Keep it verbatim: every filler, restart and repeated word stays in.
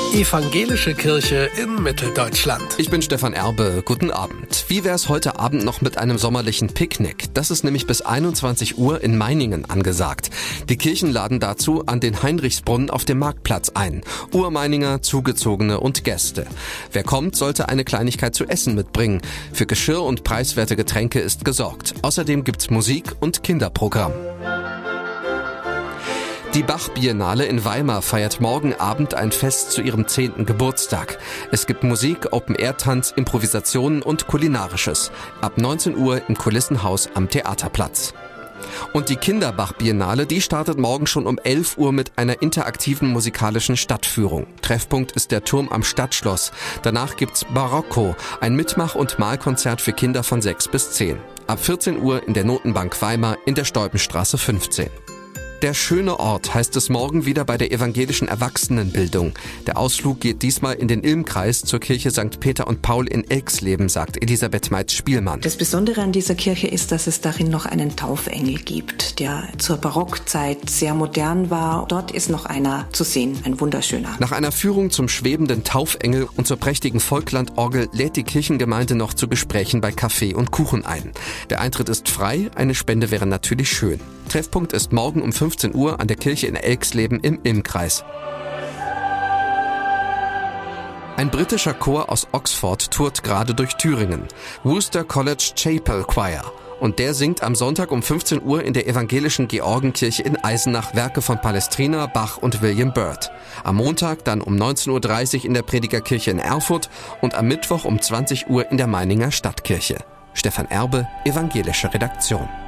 Evangelische Kirche in Mitteldeutschland. Ich bin Stefan Erbe. Guten Abend. Wie wär's heute Abend noch mit einem sommerlichen Picknick? Das ist nämlich bis einundzwanzig Uhr in Meiningen angesagt. Die Kirchen laden dazu an den Heinrichsbrunnen auf dem Marktplatz ein. Urmeininger, Zugezogene und Gäste. Wer kommt, sollte eine Kleinigkeit zu essen mitbringen. Für Geschirr und preiswerte Getränke ist gesorgt. Außerdem gibt's Musik und Kinderprogramm. Die Bach-Biennale in Weimar feiert morgen Abend ein Fest zu ihrem zehnten Geburtstag. Es gibt Musik, Open-Air-Tanz, Improvisationen und Kulinarisches. Ab neunzehn Uhr im Kulissenhaus am Theaterplatz. Und die Kinder-Bach-Biennale, die startet morgen schon um elf Uhr mit einer interaktiven musikalischen Stadtführung. Treffpunkt ist der Turm am Stadtschloss. Danach gibt's Barocco, ein Mitmach- und Malkonzert für Kinder von sechs bis zehn. Ab vierzehn Uhr in der Notenbank Weimar in der Stolpenstraße fünfzehn. Der schöne Ort heißt es morgen wieder bei der evangelischen Erwachsenenbildung. Der Ausflug geht diesmal in den Ilmkreis zur Kirche Sankt Peter und Paul in Elxleben, sagt Elisabeth Meitz-Spielmann. Das Besondere an dieser Kirche ist, dass es darin noch einen Taufengel gibt, der zur Barockzeit sehr modern war. Dort ist noch einer zu sehen, ein wunderschöner. Nach einer Führung zum schwebenden Taufengel und zur prächtigen Volklandorgel lädt die Kirchengemeinde noch zu Gesprächen bei Kaffee und Kuchen ein. Der Eintritt ist frei, eine Spende wäre natürlich schön. Treffpunkt ist morgen um fünfzehn Uhr an der Kirche in Elxleben im Ilmkreis. Ein britischer Chor aus Oxford tourt gerade durch Thüringen. Worcester College Chapel Choir. Und der singt am Sonntag um fünfzehn Uhr in der evangelischen Georgenkirche in Eisenach Werke von Palestrina, Bach und William Byrd. Am Montag dann um neunzehn Uhr dreißig in der Predigerkirche in Erfurt und am Mittwoch um zwanzig Uhr in der Meininger Stadtkirche. Stefan Erbe, Evangelische Redaktion.